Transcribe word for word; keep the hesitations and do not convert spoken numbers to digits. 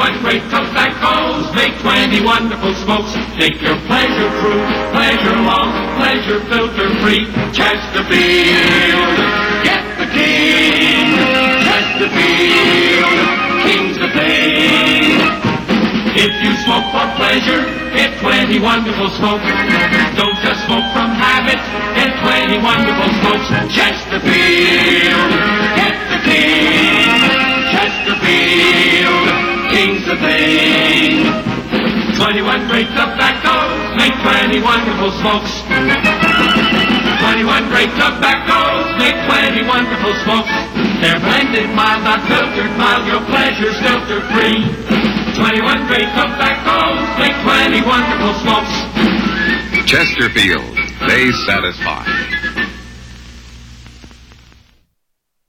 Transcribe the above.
twenty-one great tobaccos make twenty wonderful smokes. Take your pleasure through, pleasure long, pleasure filter free. Chesterfield, get the king. Chesterfield, king's the thing. If you smoke for pleasure, get twenty wonderful smokes. Don't just smoke from habit, get twenty wonderful smokes. Chesterfield, get the king. Chesterfield, king's the thing. twenty-one great tobaccos make twenty wonderful smokes. twenty-one great tobaccos make twenty wonderful smokes. They're blended mild, not filtered mild, your pleasure's filter free. twenty-one great tobaccos make twenty wonderful smokes. Chesterfield, they satisfy.